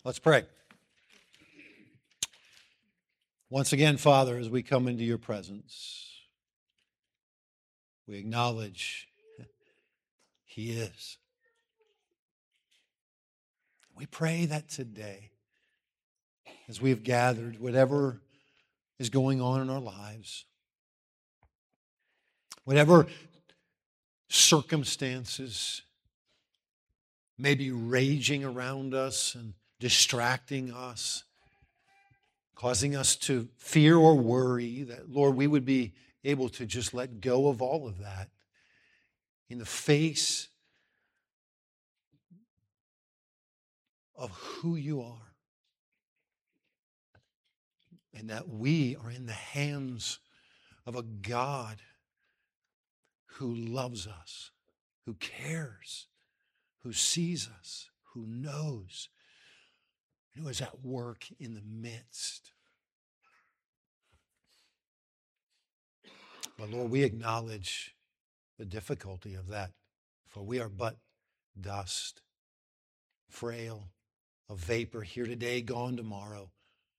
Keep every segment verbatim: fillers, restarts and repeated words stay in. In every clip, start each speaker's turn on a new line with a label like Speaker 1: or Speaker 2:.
Speaker 1: Let's pray. Once again, Father, as we come into your presence, we acknowledge He is. We pray that today, as we have gathered, whatever is going on in our lives, whatever circumstances may be raging around us and distracting us, causing us to fear or worry, that, Lord, we would be able to just let go of all of that in the face of who you are. And that we are in the hands of a God who loves us, who cares, who sees us, who knows, who is at work in the midst. But Lord, we acknowledge the difficulty of that, for we are but dust, frail, a vapor, here today, gone tomorrow.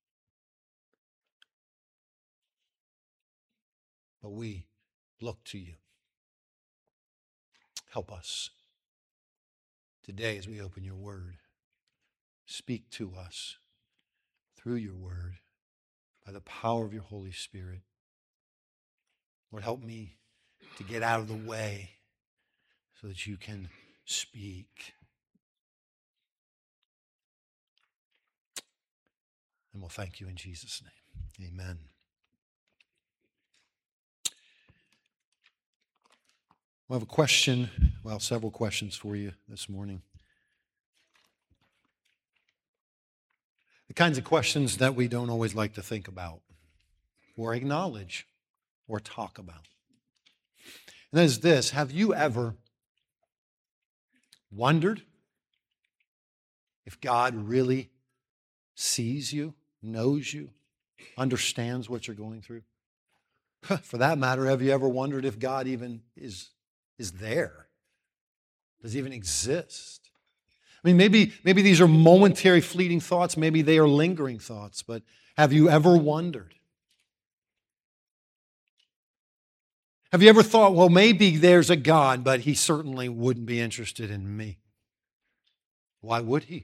Speaker 1: But we look to you. Help us today as we open your word. Speak to us through your word by the power of your Holy Spirit. Lord, help me to get out of the way so that you can speak. And we'll thank you in Jesus' name. Amen. I have a question, well, several questions for you this morning. The kinds of questions that we don't always like to think about or acknowledge or talk about. And that is this: have you ever wondered if God really sees you, knows you, understands what you're going through? For that matter, have you ever wondered if God even is, is there? Does he even exist? I mean, maybe, maybe these are momentary, fleeting thoughts. Maybe they are lingering thoughts. But have you ever wondered? Have you ever thought, well, maybe there's a God, but he certainly wouldn't be interested in me? Why would he?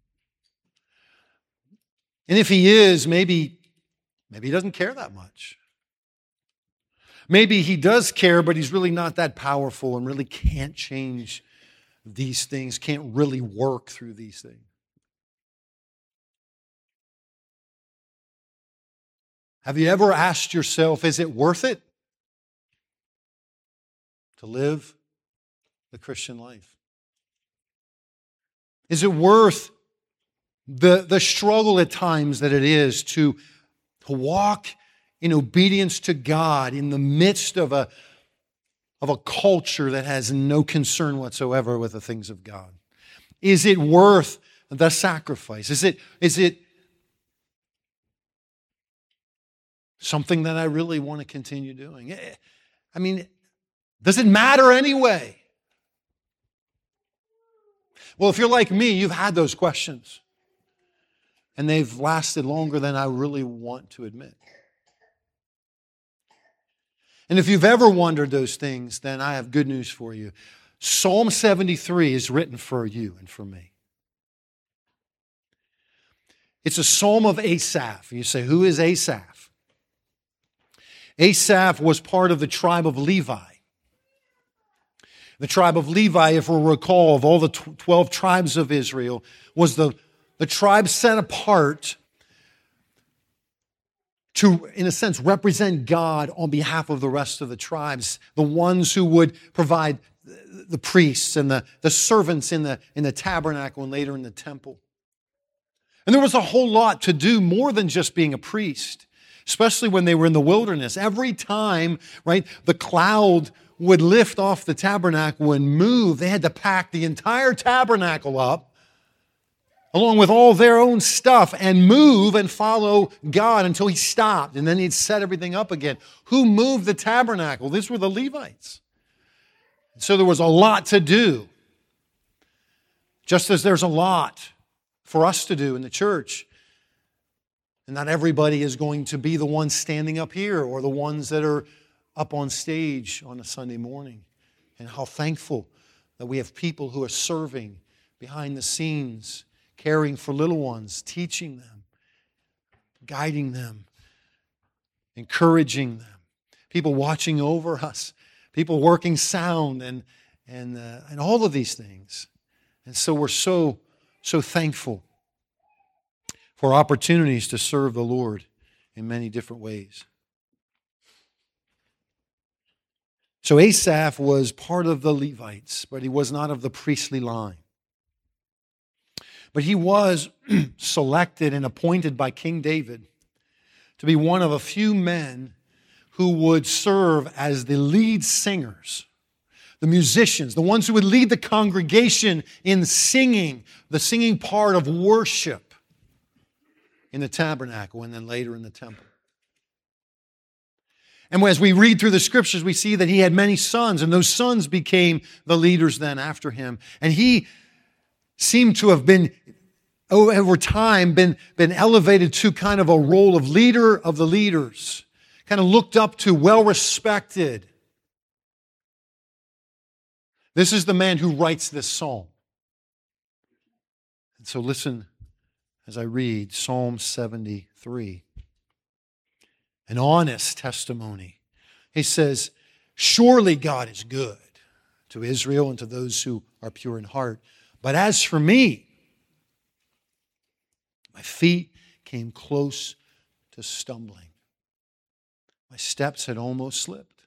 Speaker 1: And if he is, maybe, maybe he doesn't care that much. Maybe he does care, but he's really not that powerful and really can't change these things, can't really work through these things. Have you ever asked yourself, is it worth it to live the Christian life? Is it worth the, the struggle at times that it is to, to walk in obedience to God in the midst of a of a culture that has no concern whatsoever with the things of God? Is it worth the sacrifice? Is it, is it something that I really want to continue doing? I mean, does it matter anyway? Well, if you're like me, you've had those questions. And they've lasted longer than I really want to admit. And if you've ever wondered those things, then I have good news for you. Psalm seventy-three is written for you and for me. It's a psalm of Asaph. You say, who is Asaph? Asaph was part of the tribe of Levi. The tribe of Levi, if we'll recall, of all the twelve tribes of Israel, was the, the tribe set apart to, in a sense, represent God on behalf of the rest of the tribes, the ones who would provide the priests and the, the servants in the, in the tabernacle and later in the temple. And there was a whole lot to do more than just being a priest, especially when they were in the wilderness. Every time, right, the cloud would lift off the tabernacle and move, they had to pack the entire tabernacle up along with all their own stuff and move and follow God until he stopped. And then he'd set everything up again. Who moved the tabernacle? These were the Levites. So there was a lot to do. Just as there's a lot for us to do in the church. And not everybody is going to be the ones standing up here or the ones that are up on stage on a Sunday morning. And how thankful that we have people who are serving behind the scenes, caring for little ones, teaching them, guiding them, encouraging them, people watching over us, people working sound and, and, uh, and all of these things. And so we're so, so thankful for opportunities to serve the Lord in many different ways. So Asaph was part of the Levites, but he was not of the priestly line. But he was selected and appointed by King David to be one of a few men who would serve as the lead singers, the musicians, the ones who would lead the congregation in singing, the singing part of worship in the tabernacle and then later in the temple. And as we read through the scriptures, we see that he had many sons, and those sons became the leaders then after him. And he seemed to have been, over time, been, been elevated to kind of a role of leader of the leaders, kind of looked up to, well-respected. This is the man who writes this psalm. And so listen as I read Psalm seventy-three. An honest testimony. He says, surely God is good to Israel and to those who are pure in heart. But as for me, my feet came close to stumbling. My steps had almost slipped.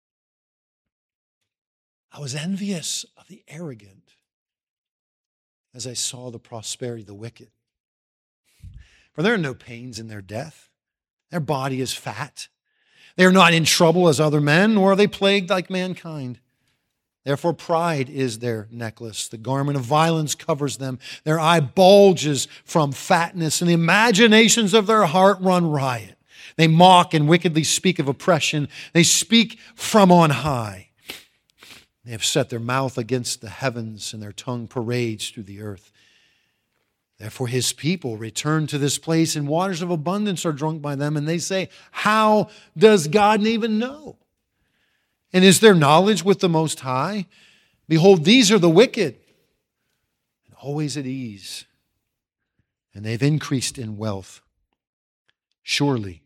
Speaker 1: I was envious of the arrogant as I saw the prosperity of the wicked. For there are no pains in their death. Their body is fat. They are not in trouble as other men, nor are they plagued like mankind. Therefore pride is their necklace. The garment of violence covers them. Their eye bulges from fatness, and the imaginations of their heart run riot. They mock and wickedly speak of oppression. They speak from on high. They have set their mouth against the heavens, and their tongue parades through the earth. Therefore his people return to this place, and waters of abundance are drunk by them. And they say, how does God even know? And is there knowledge with the Most High? Behold, these are the wicked, and always at ease, and they've increased in wealth. Surely,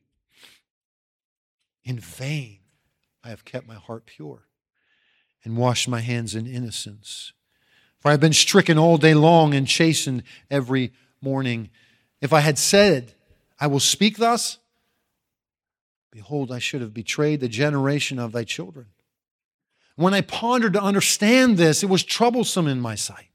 Speaker 1: in vain I have kept my heart pure and washed my hands in innocence. For I have been stricken all day long and chastened every morning. If I had said, I will speak thus, behold, I should have betrayed the generation of thy children. When I pondered to understand this, it was troublesome in my sight.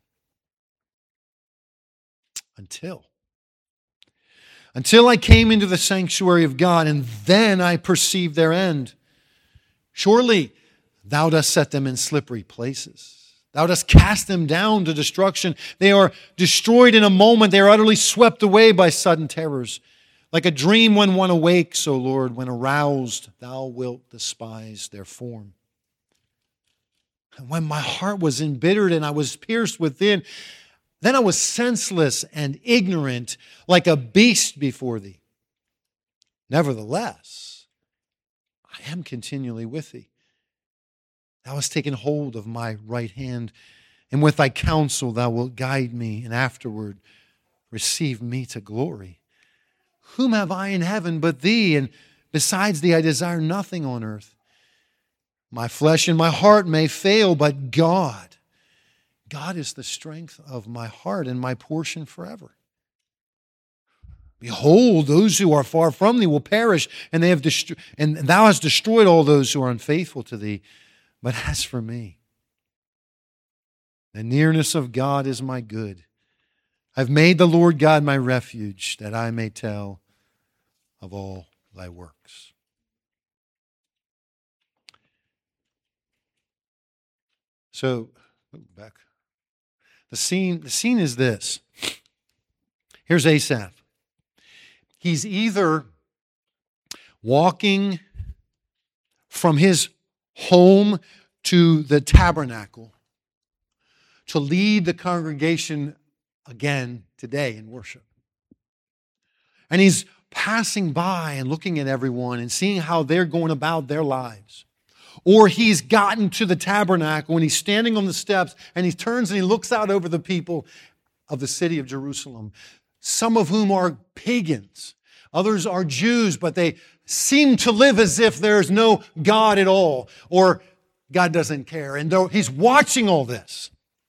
Speaker 1: Until, until I came into the sanctuary of God, and then I perceived their end. Surely thou dost set them in slippery places. Thou dost cast them down to destruction. They are destroyed in a moment. They are utterly swept away by sudden terrors. Like a dream when one awakes, O Lord, when aroused, thou wilt despise their form. And when my heart was embittered and I was pierced within, then I was senseless and ignorant, like a beast before thee. Nevertheless, I am continually with thee. Thou hast taken hold of my right hand, and with thy counsel thou wilt guide me, and afterward receive me to glory. Whom have I in heaven but thee? And besides thee I desire nothing on earth. My flesh and my heart may fail, but God, God is the strength of my heart and my portion forever. Behold, those who are far from thee will perish, and they have dest- and thou hast destroyed all those who are unfaithful to thee. But as for me, the nearness of God is my good. I've made the Lord God my refuge, that I may tell of all thy works. So, back. The scene, the scene is this. Here's Asaph. He's either walking from his home to the tabernacle to lead the congregation again today in worship. And he's passing by and looking at everyone and seeing how they're going about their lives. Or he's gotten to the tabernacle and he's standing on the steps and he turns and he looks out over the people of the city of Jerusalem, some of whom are pagans. Others are Jews, but they seem to live as if there's no God at all, or God doesn't care. And though he's watching all this,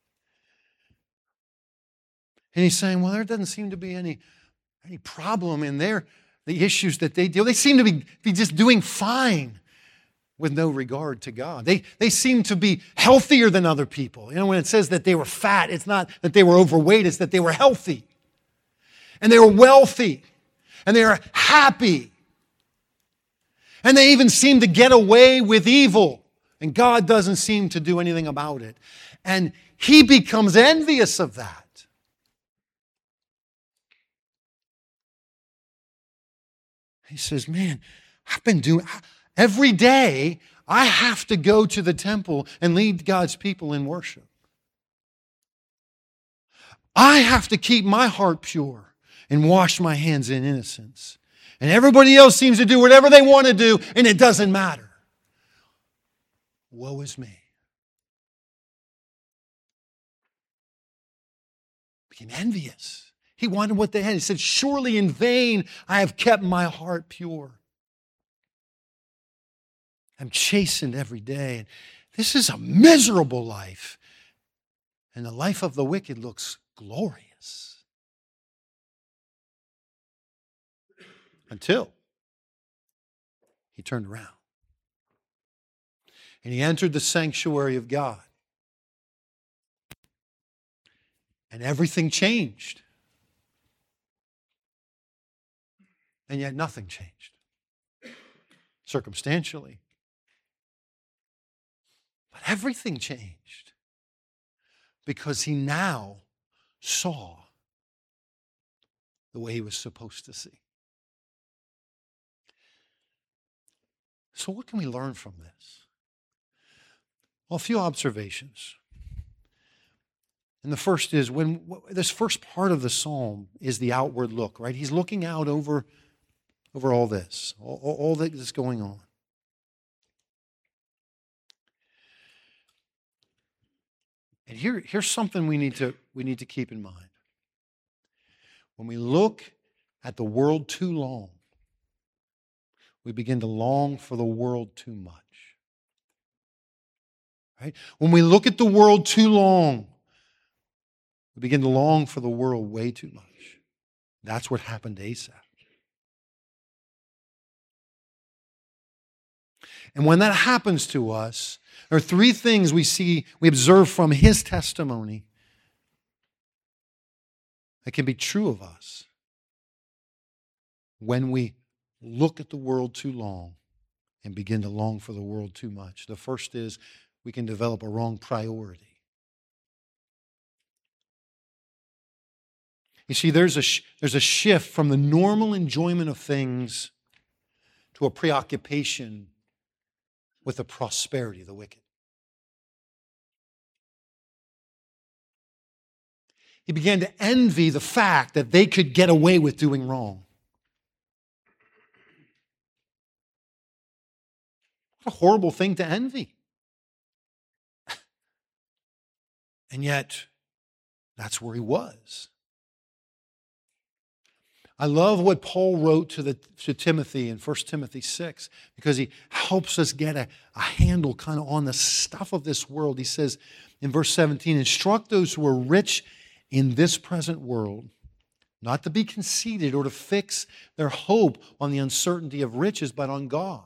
Speaker 1: and he's saying, well, there doesn't seem to be any, any problem in their the issues that they deal. They seem to be, be just doing fine with no regard to God. They, they seem to be healthier than other people. You know, when it says that they were fat, it's not that they were overweight, it's that they were healthy. And they were wealthy. And they were happy. And they even seem to get away with evil. And God doesn't seem to do anything about it. And he becomes envious of that. He says, man, I've been doing, every day I have to go to the temple and lead God's people in worship. I have to keep my heart pure and wash my hands in innocence. And everybody else seems to do whatever they want to do, and it doesn't matter. Woe is me. Became envious. He wanted what they had. He said, surely in vain I have kept my heart pure. I'm chastened every day. And this is a miserable life. And the life of the wicked looks glorious. Until he turned around. And he entered the sanctuary of God. And everything changed. And yet nothing changed. Circumstantially. But everything changed. Because he now saw the way he was supposed to see. So what can we learn from this? Well, a few observations. And the first is, when this first part of the psalm is the outward look, right? He's looking out over, over all this, all, all that is going on. And here, here's something we need to, we need to keep in mind. When we look at the world too long, we begin to long for the world too much. Right? When we look at the world too long, we begin to long for the world way too much. That's what happened to Asaph. And when that happens to us, there are three things we see, we observe from his testimony that can be true of us when we look at the world too long and begin to long for the world too much. The first is we can develop a wrong priority. You see, there's a, sh- there's a shift from the normal enjoyment of things to a preoccupation with the prosperity of the wicked. He began to envy the fact that they could get away with doing wrong. What a horrible thing to envy. And yet, that's where he was. I love what Paul wrote to, the, to Timothy in First Timothy six, because he helps us get a, a handle kind of on the stuff of this world. He says in verse seventeen, instruct those who are rich in this present world, not to be conceited or to fix their hope on the uncertainty of riches, but on God,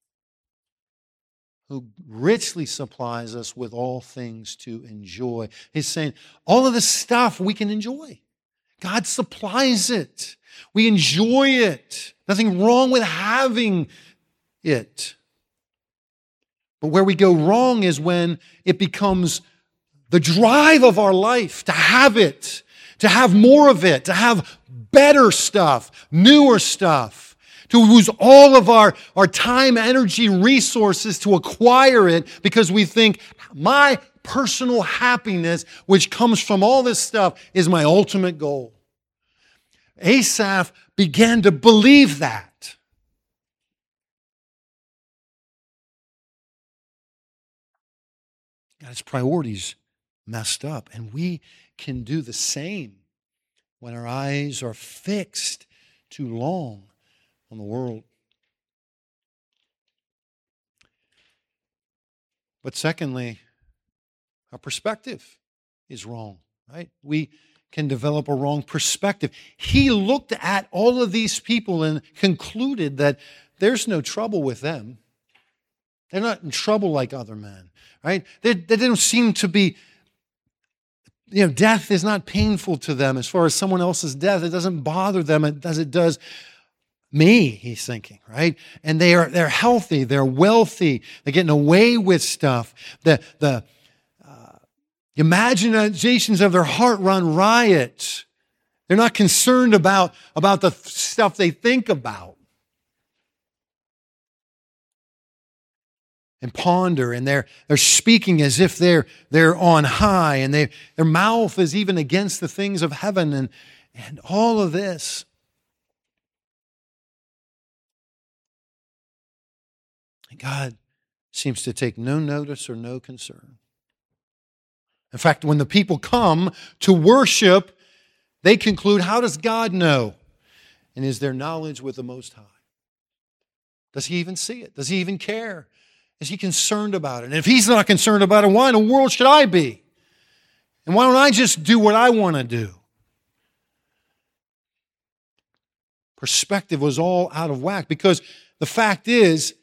Speaker 1: who richly supplies us with all things to enjoy. He's saying all of this stuff we can enjoy. God supplies it. We enjoy it. Nothing wrong with having it. But where we go wrong is when it becomes the drive of our life to have it, to have more of it, to have better stuff, newer stuff, to use all of our, our time, energy, resources to acquire it because we think my personal happiness, which comes from all this stuff, is my ultimate goal. Asaph began to believe that. Got his priorities messed up, and we can do the same when our eyes are fixed too long on the world. But secondly, our perspective is wrong, right? We can develop a wrong perspective. He looked at all of these people and concluded that there's no trouble with them. They're not in trouble like other men, right? They, they don't seem to be, you know, death is not painful to them as far as someone else's death. It doesn't bother them as it does me, he's thinking, right? And they are, they're healthy, they're wealthy, they're getting away with stuff. The, the uh, imaginations of their heart run riot. They're not concerned about, about the stuff they think about and ponder, and they're, they're speaking as if they're, they're on high, and they, their mouth is even against the things of heaven, and, and all of this. God seems to take no notice or no concern. In fact, when the people come to worship, they conclude, how does God know? And is their knowledge with the Most High? Does He even see it? Does He even care? Is He concerned about it? And if He's not concerned about it, why in the world should I be? And why don't I just do what I want to do? Perspective was all out of whack, because the fact is,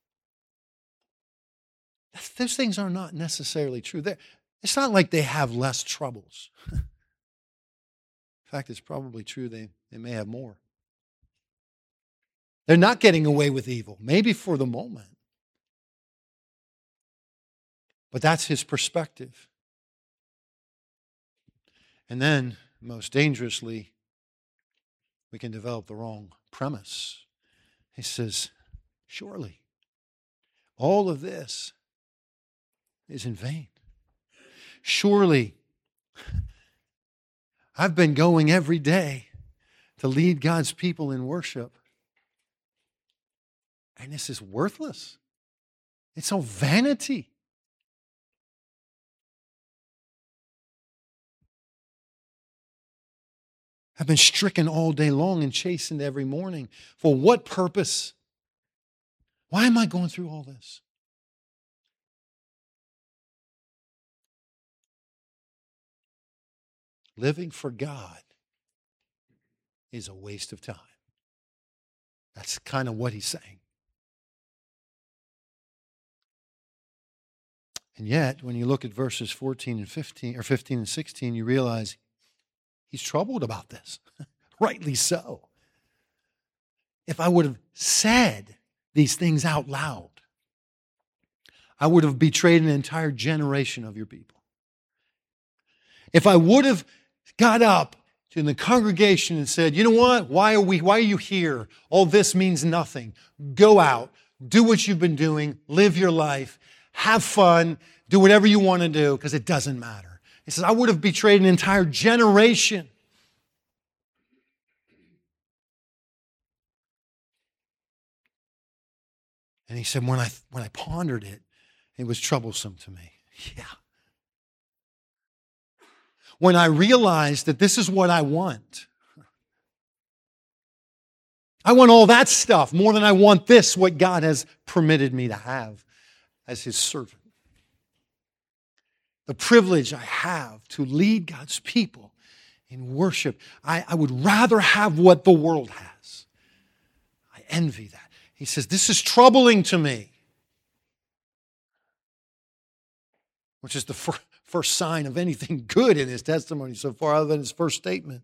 Speaker 1: those things are not necessarily true. They're, it's not like they have less troubles. In fact, it's probably true they, they may have more. They're not getting away with evil, maybe for the moment. But that's his perspective. And then, most dangerously, we can develop the wrong premise. He says, surely, all of this is in vain. Surely, I've been going every day to lead God's people in worship, and this is worthless. It's all vanity. I've been stricken all day long and chastened every morning. For what purpose? Why am I going through all this? Living for God is a waste of time. That's kind of what he's saying. And yet, when you look at verses fourteen and fifteen, or fifteen and sixteen, you realize he's troubled about this. Rightly so. If I would have said these things out loud, I would have betrayed an entire generation of your people. If I would have got up in the congregation and said, you know what? Why are we, why are you here? All this means nothing. Go out, do what you've been doing, live your life, have fun, do whatever you want to do, because it doesn't matter. He says, I would have betrayed an entire generation. And he said, when I, when I pondered it, it was troublesome to me. Yeah. When I realized that this is what I want. I want all that stuff more than I want this, what God has permitted me to have as His servant. The privilege I have to lead God's people in worship. I, I would rather have what the world has. I envy that. He says, this is troubling to me. Which is the fir- first sign of anything good in his testimony so far, other than his first statement.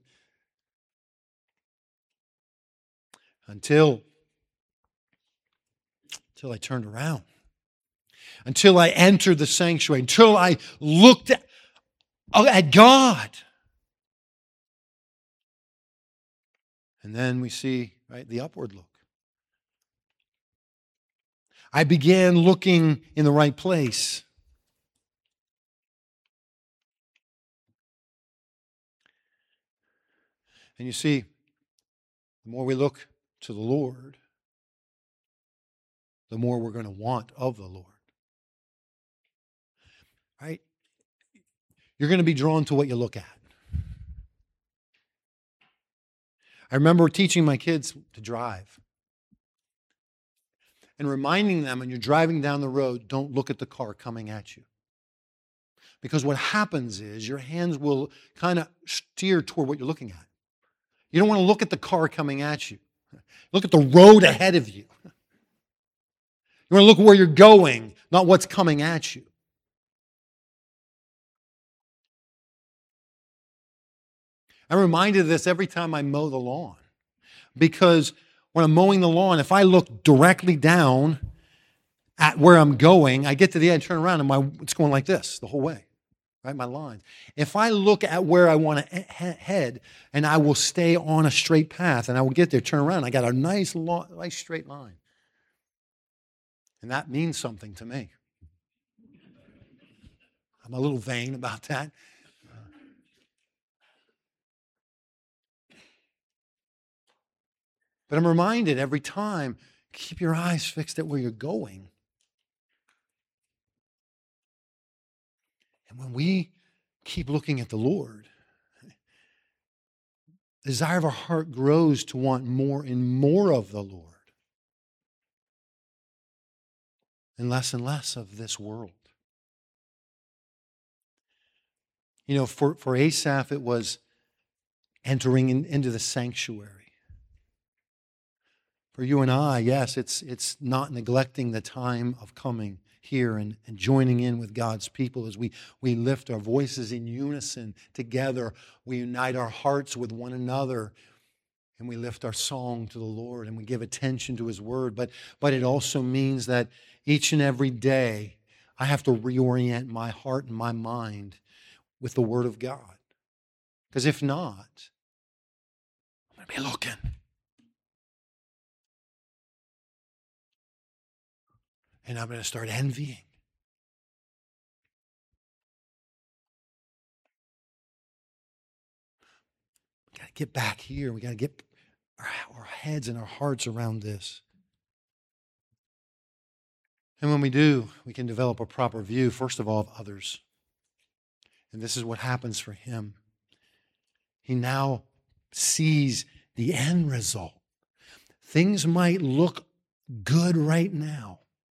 Speaker 1: Until, until I turned around. Until I entered the sanctuary. Until I looked at, at God. And then we see, right, the upward look. I began looking in the right place. And you see, the more we look to the Lord, the more we're going to want of the Lord. Right? You're going to be drawn to what you look at. I remember teaching my kids to drive and reminding them when you're driving down the road, don't look at the car coming at you. Because what happens is your hands will kind of steer toward what you're looking at. You don't want to look at the car coming at you. Look at the road ahead of you. You want to look where you're going, not what's coming at you. I'm reminded of this every time I mow the lawn. Because when I'm mowing the lawn, if I look directly down at where I'm going, I get to the end, turn around, and my it's going like this the whole way. Right, my lines. If I look at where I want to head, and I will stay on a straight path, and I will get there, turn around, I got a nice, long, nice straight line. And that means something to me. I'm a little vain about that. But I'm reminded every time, keep your eyes fixed at where you're going. And when we keep looking at the Lord, the desire of our heart grows to want more and more of the Lord and less and less of this world. You know, for, for Asaph, it was entering in, into the sanctuary. For you and I, yes, it's, it's not neglecting the time of coming here and, and joining in with God's people as we, we lift our voices in unison together. We unite our hearts with one another and we lift our song to the Lord and we give attention to His word. But, but it also means that each and every day I have to reorient my heart and my mind with the word of God. Because if not, I'm going to be looking. And I'm going to start envying. We got to get back here. We got to get our, our heads and our hearts around this. And when we do, we can develop a proper view, first of all, of others. And this is what happens for him. He now sees the end result. Things might look good right now.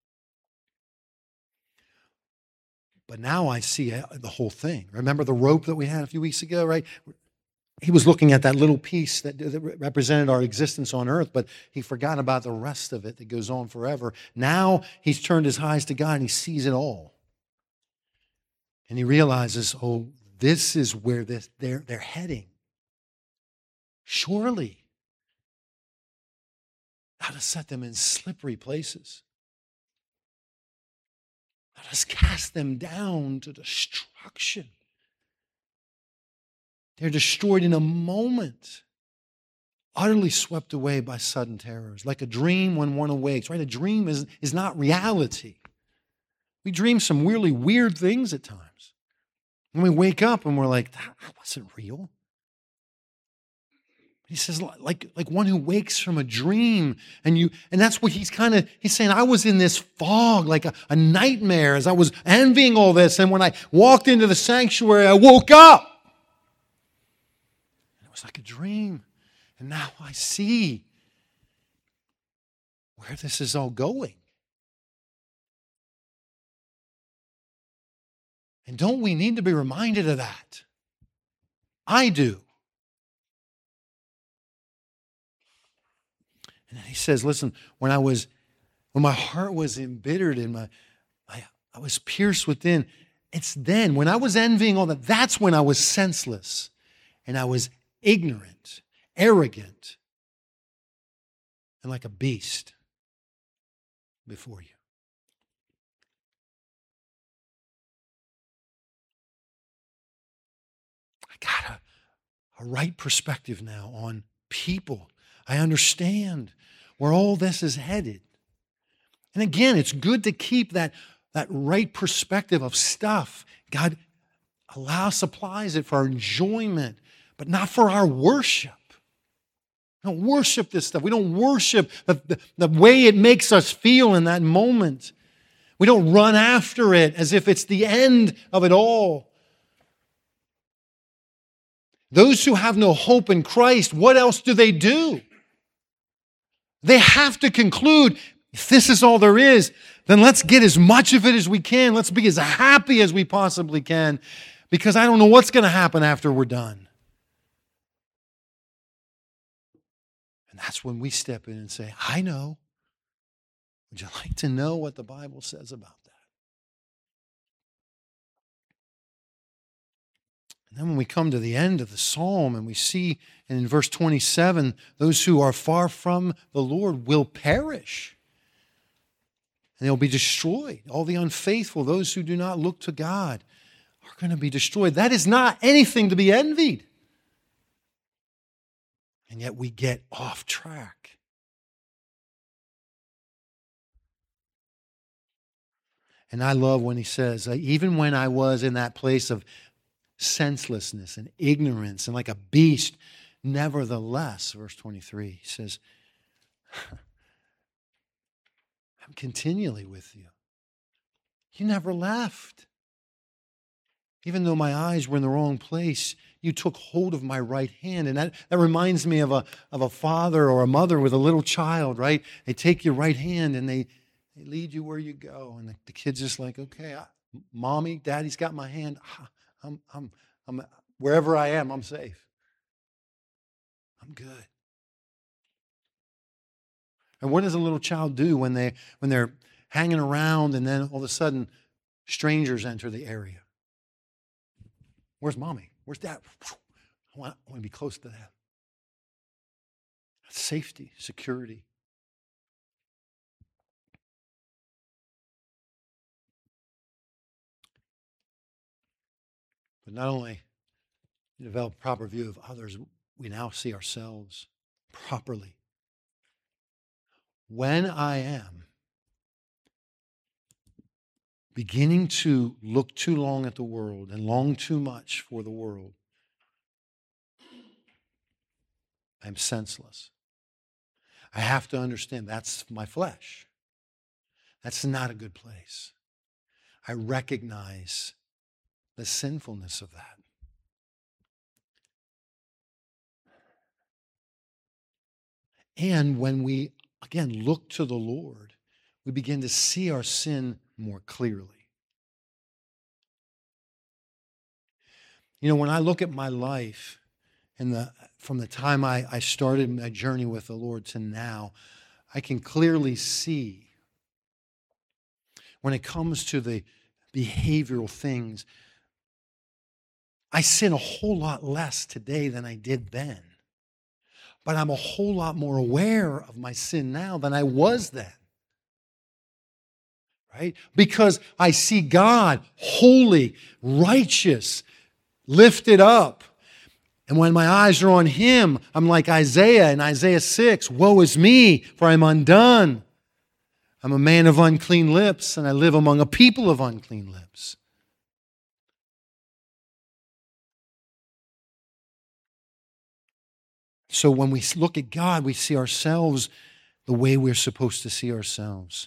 Speaker 1: But now I see the whole thing. Remember the rope that we had a few weeks ago, right? He was looking at that little piece that, that represented our existence on earth, but he forgot about the rest of it that goes on forever. Now he's turned his eyes to God and he sees it all. And he realizes, oh, this is where this, they're, they're heading. Surely. How to set them in slippery places. Let us cast them down to destruction. They're destroyed in a moment, utterly swept away by sudden terrors, like a dream when one awakes, right? A dream is, is not reality. We dream some really weird things at times. And we wake up and we're like, that wasn't real. He says, like, like one who wakes from a dream. And you, and that's what he's kind of, he's saying, I was in this fog, like a, a nightmare as I was envying all this. And when I walked into the sanctuary, I woke up. And it was like a dream. And now I see where this is all going. And don't we need to be reminded of that? I do. And then he says, listen, when I was, when my heart was embittered and my, my, I was pierced within, it's then, when I was envying all that, that's when I was senseless and I was ignorant, arrogant, and like a beast before you. I got a, a right perspective now on people. I understand where all this is headed. And again, it's good to keep that, that right perspective of stuff. God allows, supplies it for our enjoyment, but not for our worship. We don't worship this stuff. We don't worship the, the, the way it makes us feel in that moment. We don't run after it as if it's the end of it all. Those who have no hope in Christ, what else do they do? They have to conclude, if this is all there is, then let's get as much of it as we can. Let's be as happy as we possibly can, because I don't know what's going to happen after we're done. And that's when we step in and say, I know. Would you like to know what the Bible says about that? And then when we come to the end of the psalm and we see, and in verse twenty-seven, those who are far from the Lord will perish. And they'll be destroyed. All the unfaithful, those who do not look to God, are going to be destroyed. That is not anything to be envied. And yet we get off track. And I love when he says, even when I was in that place of senselessness and ignorance and like a beast, nevertheless, verse twenty-three, he says, I'm continually with you. You never left. Even though my eyes were in the wrong place, you took hold of my right hand. And that, that reminds me of a, of a father or a mother with a little child, right? They take your right hand and they, they lead you where you go. And the, the kid's just like, okay, I, mommy, daddy's got my hand. I'm, I'm, I'm, wherever I am, I'm safe. I'm good. And what does a little child do when they when they're hanging around and then all of a sudden strangers enter the area? Where's mommy? Where's dad? I want, I want to be close to that. Safety, security. But not only develop a proper view of others, we now see ourselves properly. When I am beginning to look too long at the world and long too much for the world, I'm senseless. I have to understand that's my flesh. That's not a good place. I recognize the sinfulness of that. And when we, again, look to the Lord, we begin to see our sin more clearly. You know, when I look at my life and the from the time I, I started my journey with the Lord to now, I can clearly see when it comes to the behavioral things, I sin a whole lot less today than I did then. But I'm a whole lot more aware of my sin now than I was then. Right? Because I see God holy, righteous, lifted up. And when my eyes are on Him, I'm like Isaiah in Isaiah six, woe is me, for I'm undone. I'm a man of unclean lips, and I live among a people of unclean lips. So when we look at God, we see ourselves the way we're supposed to see ourselves.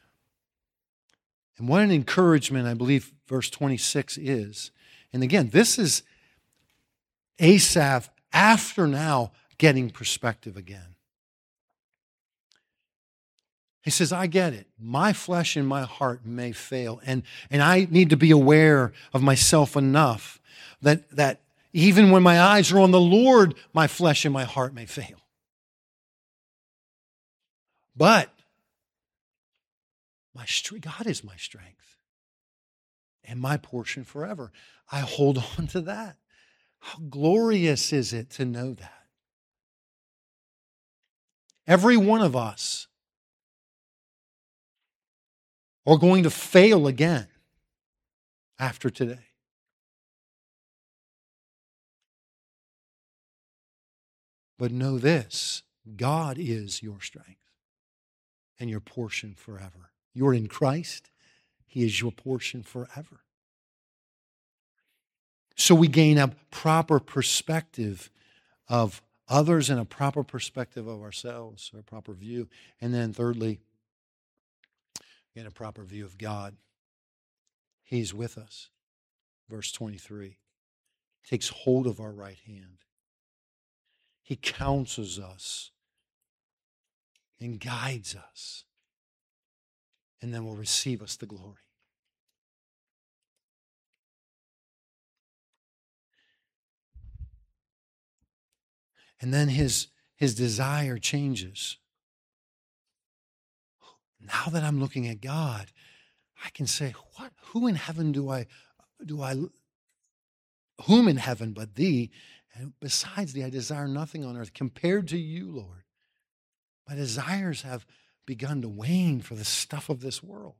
Speaker 1: And what an encouragement, I believe, verse twenty-six is. And again, this is Asaph after now getting perspective again. He says, I get it. My flesh and my heart may fail. And, and I need to be aware of myself enough that, that even when my eyes are on the Lord, my flesh and my heart may fail. But my strength, God is my strength and my portion forever. I hold on to that. How glorious is it to know that? Every one of us are going to fail again after today. But know this, God is your strength and your portion forever. You're in Christ. He is your portion forever. So we gain a proper perspective of, others and a proper perspective of ourselves, or a proper view. And then thirdly, get a proper view of God. He's with us. Verse twenty-three. Takes hold of our right hand. He counsels us and guides us, and then will receive us to glory. And then his, his desire changes. Now that I'm looking at God, I can say, what? Who in heaven do I, do I, whom in heaven but thee? And besides thee, I desire nothing on earth compared to you, Lord. My desires have begun to wane for the stuff of this world.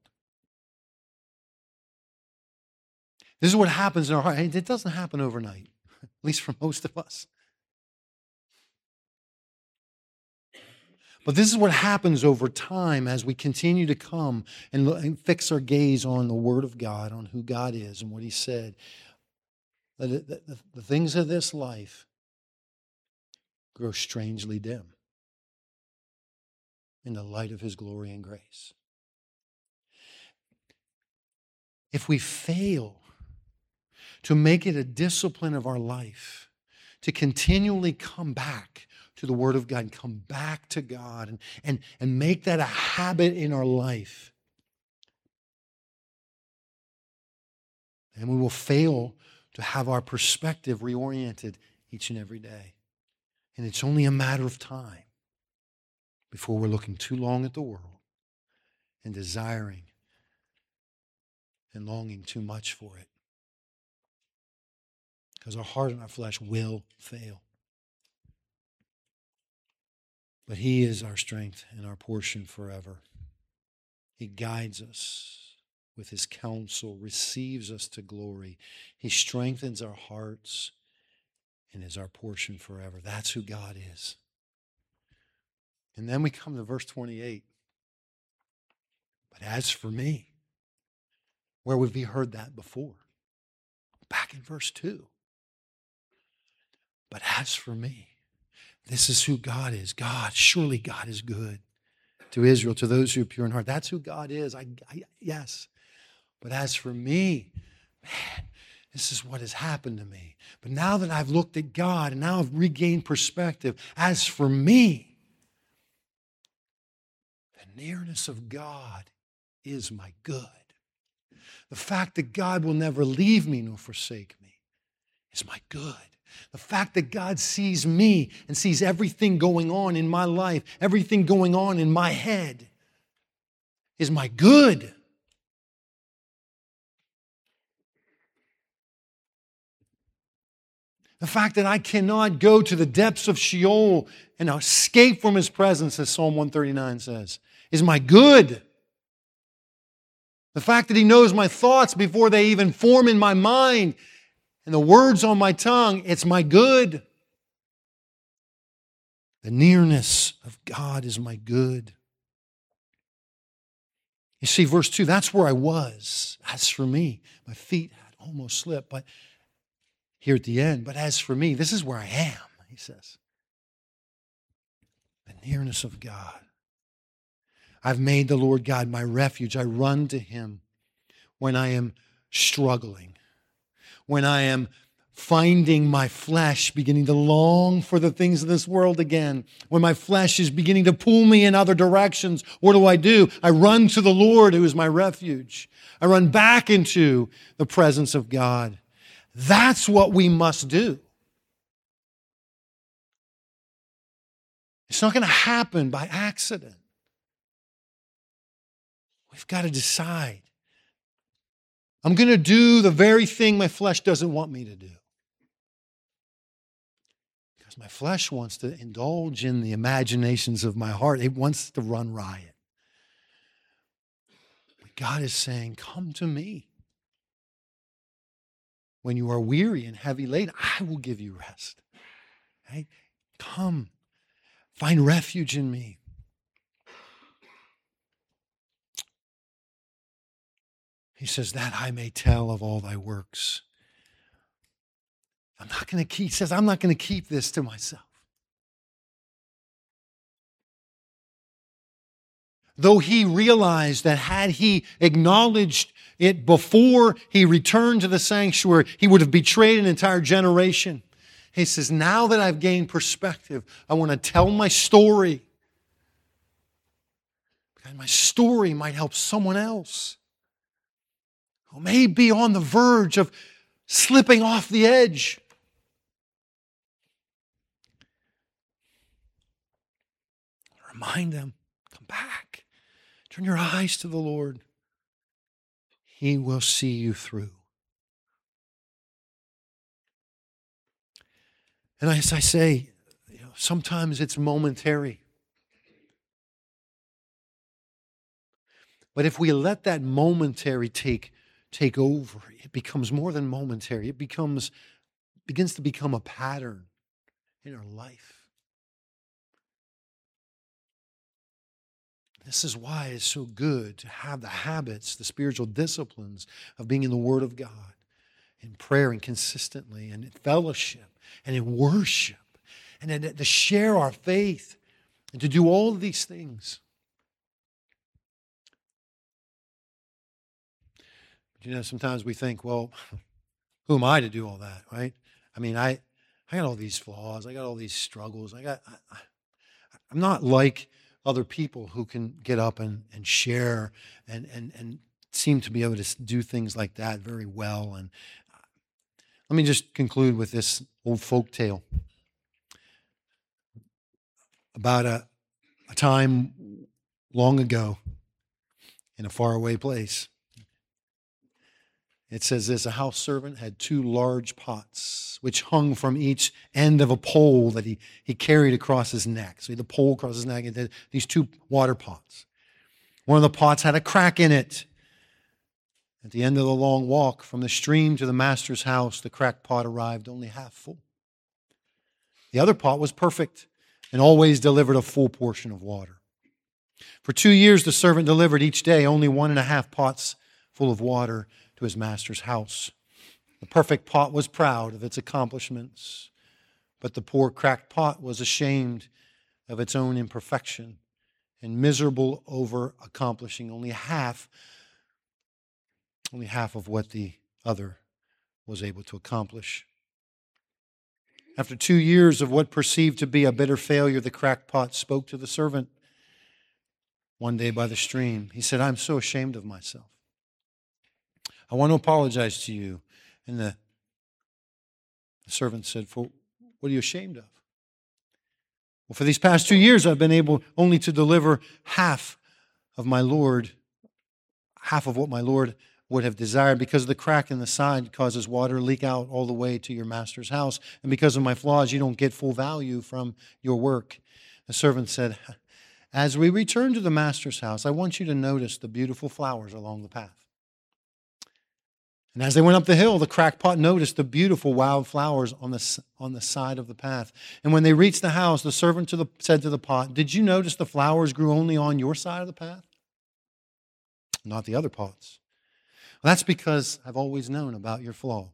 Speaker 1: This is what happens in our heart. It doesn't happen overnight, at least for most of us. But this is what happens over time as we continue to come and, look, and fix our gaze on the Word of God, on who God is and what He said. The, the, the things of this life grow strangely dim in the light of His glory and grace. If we fail to make it a discipline of our life to continually come back to the Word of God, come back to God, and, and, and make that a habit in our life, and we will fail to have our perspective reoriented each and every day. And it's only a matter of time before we're looking too long at the world and desiring and longing too much for it. Because our heart and our flesh will fail. But He is our strength and our portion forever. He guides us with His counsel, receives us to glory. He strengthens our hearts and is our portion forever. That's who God is. And then we come to verse twenty-eight. But as for me, where have we heard that before? Back in verse two. But as for me, this is who God is. God, surely God is good to Israel, to those who are pure in heart. That's who God is. I, I, yes. But as for me, man, this is what has happened to me. But now that I've looked at God and now I've regained perspective, as for me, the nearness of God is my good. The fact that God will never leave me nor forsake me is my good. The fact that God sees me and sees everything going on in my life, everything going on in my head, is my good. The fact that I cannot go to the depths of Sheol and escape from His presence, as Psalm one thirty-nine says, is my good. The fact that He knows my thoughts before they even form in my mind and the words on my tongue, it's my good. The nearness of God is my good. You see, verse two, that's where I was. As for me, my feet had almost slipped, but here at the end, but as for me, this is where I am, he says. The nearness of God. I've made the Lord God my refuge. I run to Him when I am struggling, when I am finding my flesh beginning to long for the things of this world again, when my flesh is beginning to pull me in other directions. What do I do? I run to the Lord, who is my refuge. I run back into the presence of God. That's what we must do. It's not going to happen by accident. We've got to decide. I'm going to do the very thing my flesh doesn't want me to do. Because my flesh wants to indulge in the imaginations of my heart. It wants to run riot. But God is saying, come to me. When you are weary and heavy laden, I will give you rest. Right? Come. Find refuge in me. He says, that I may tell of all thy works. I'm not going to keep, he says, I'm not going to keep this to myself. though he realized that had he acknowledged it before he returned to the sanctuary, he would have betrayed an entire generation. He says, now that I've gained perspective, I want to tell my story. And my story might help someone else who may be on the verge of slipping off the edge. Remind them, come back. Turn your eyes to the Lord. He will see you through. And as I say, you know, sometimes it's momentary. But if we let that momentary take, take over, it becomes more than momentary. It becomes begins to become a pattern in our life. This is why it's so good to have the habits, the spiritual disciplines of being in the Word of God, in prayer and consistently, and in fellowship, and in worship, and to share our faith, and to do all of these things. But you know, sometimes we think, well, who am I to do all that, right? I mean, I, I got all these flaws, I got all these struggles, I got, I, I'm not like other people who can get up and, and share and, and, and seem to be able to do things like that very well. And let me just conclude with this old folk tale about a, a time long ago in a faraway place. It says this: a house servant had two large pots, which hung from each end of a pole that he, he carried across his neck. So he had the pole across his neck and had these two water pots. One of the pots had a crack in it. At the end of the long walk from the stream to the master's house, the cracked pot arrived only half full. The other pot was perfect and always delivered a full portion of water. For two years, the servant delivered each day only one and a half pots full of water to his master's house. The perfect pot was proud of its accomplishments, but the poor cracked pot was ashamed of its own imperfection and miserable over accomplishing only half, only half of what the other was able to accomplish. After two years of what perceived to be a bitter failure, the cracked pot spoke to the servant one day by the stream. He said, "I'm so ashamed of myself. I want to apologize to you." And the, the servant said, "For what are you ashamed of?" "Well, for these past two years, I've been able only to deliver half of my Lord, half of what my Lord would have desired, because the crack in the side causes water to leak out all the way to your master's house. And because of my flaws, you don't get full value from your work." The servant said, "As we return to the master's house, I want you to notice the beautiful flowers along the path." And as they went up the hill, the cracked pot noticed the beautiful wild flowers on the, on the side of the path. And when they reached the house, the servant to the, said to the pot, "Did you notice the flowers grew only on your side of the path, not the other pots?" "Well, that's because I've always known about your flaw.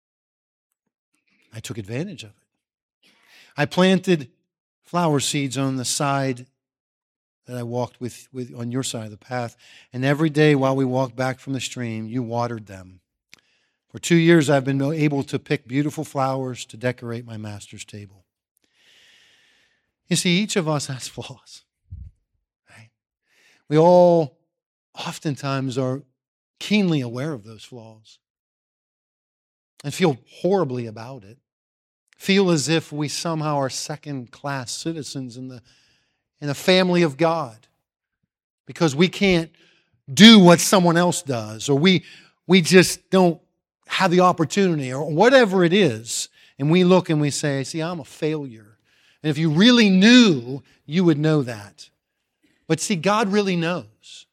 Speaker 1: I took advantage of it. I planted flower seeds on the side that I walked with, with on your side of the path. And every day while we walked back from the stream, you watered them. For two years, I've been able to pick beautiful flowers to decorate my master's table." You see, each of us has flaws, right? We all oftentimes are keenly aware of those flaws and feel horribly about it. Feel as if we somehow are second-class citizens in the, in the family of God because we can't do what someone else does, or we, we just don't have the opportunity, or whatever it is. And we look and we say, "See, I'm a failure." And if you really knew, you would know that. But see, God really knows.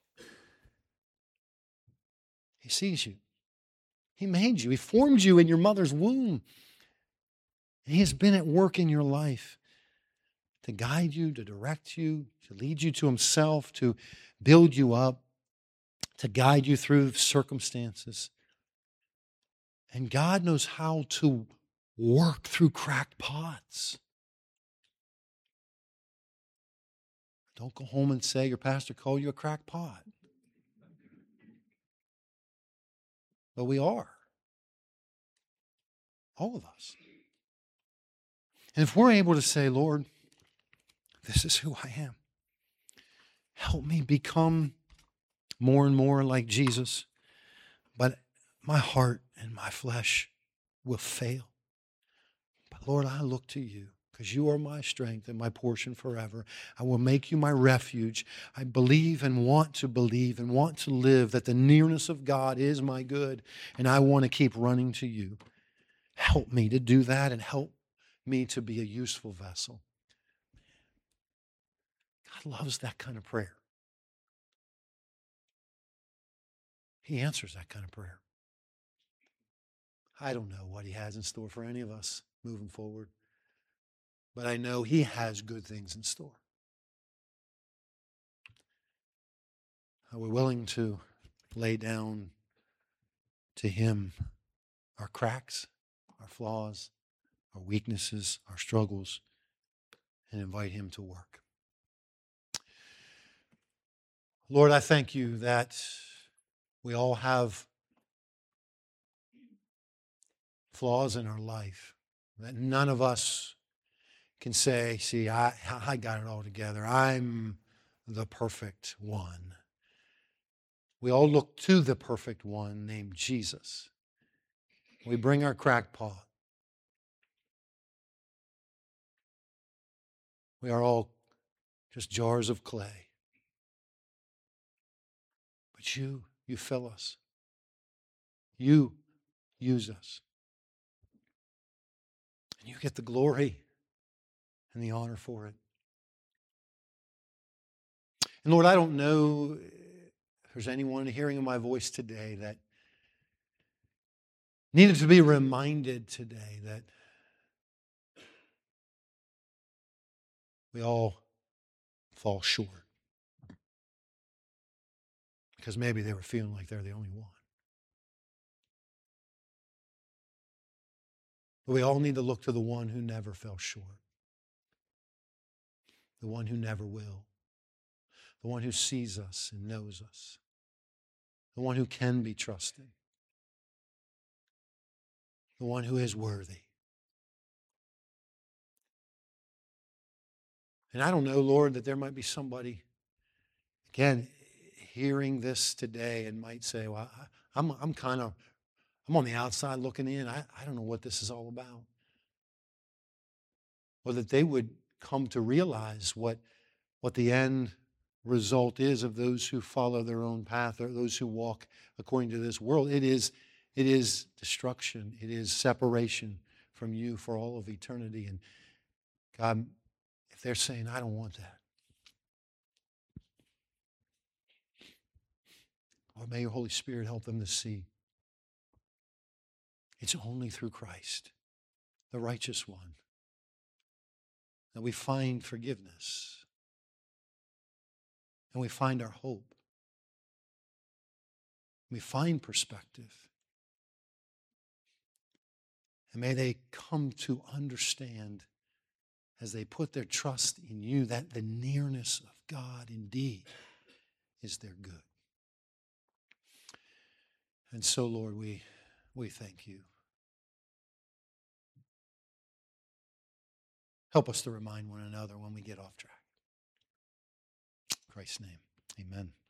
Speaker 1: He sees you. He made you. He formed you in your mother's womb. And He has been at work in your life to guide you, to direct you, to lead you to Himself, to build you up, to guide you through circumstances. And God knows how to work through cracked pots. Don't go home and say your pastor called you a crackpot. But we are. All of us. And if we're able to say, Lord, this is who I am. Help me become more and more like Jesus. But my heart and my flesh will fail. But Lord, I look to you because you are my strength and my portion forever. I will make you my refuge. I believe and want to believe and want to live that the nearness of God is my good, and I want to keep running to you. Help me to do that and help me to be a useful vessel. God loves that kind of prayer. He answers that kind of prayer. I don't know what he has in store for any of us moving forward, but I know he has good things in store. Are we willing to lay down to him our cracks, our flaws, our weaknesses, our struggles, and invite him to work? Lord, I thank you that we all have flaws in our life, that none of us can say, see, I, I got it all together. I'm the perfect one. We all look to the perfect one named Jesus. We bring our crackpot. We are all just jars of clay. But you, you fill us. You use us. And you get the glory and the honor for it. And Lord, I don't know if there's anyone hearing my voice today that needed to be reminded today that we all fall short. Because maybe they were feeling like they're the only one. But we all need to look to the one who never fell short. The one who never will. The one who sees us and knows us. The one who can be trusted. The one who is worthy. And I don't know, Lord, that there might be somebody, again, hearing this today and might say, well, I, I'm, I'm kind of, I'm on the outside looking in. I, I don't know what this is all about. Or that they would come to realize what, what the end result is of those who follow their own path or those who walk according to this world. It is, it is destruction. It is separation from you for all of eternity. And God, if they're saying, I don't want that, Lord, may your Holy Spirit help them to see it's only through Christ, the righteous one, that we find forgiveness and we find our hope. We find perspective. And may they come to understand as they put their trust in you that the nearness of God indeed is their good. And so, Lord, we, we thank you. Help us to remind one another when we get off track. In Christ's name, amen.